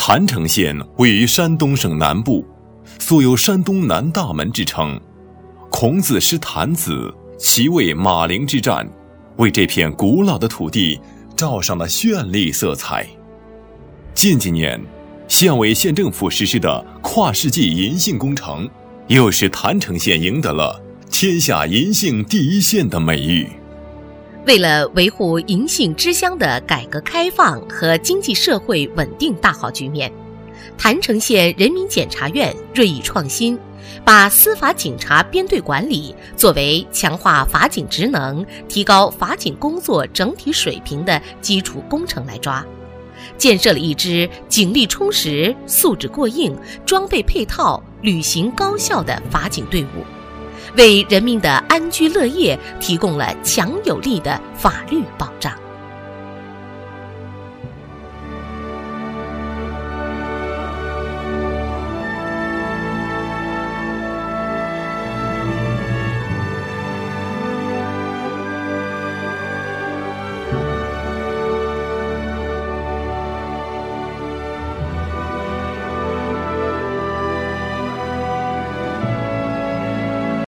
郯城县位于山东省南部，素有山东南大门之称。孔子师郯子，其为马陵之战，为这片古老的土地罩上了绚丽色彩。近几年，县委县政府实施的跨世纪银杏工程，又使郯城县赢得了天下银杏第一县的美誉。 为了维护银杏之乡的改革开放和经济社会稳定大好局面，郯城县人民检察院锐意创新，把司法警察编队管理作为强化法警职能、提高法警工作整体水平的基础工程来抓，建设了一支警力充实、素质过硬、装备配套、履行高效的法警队伍，为人民的安居乐业提供了强有力的法律保障。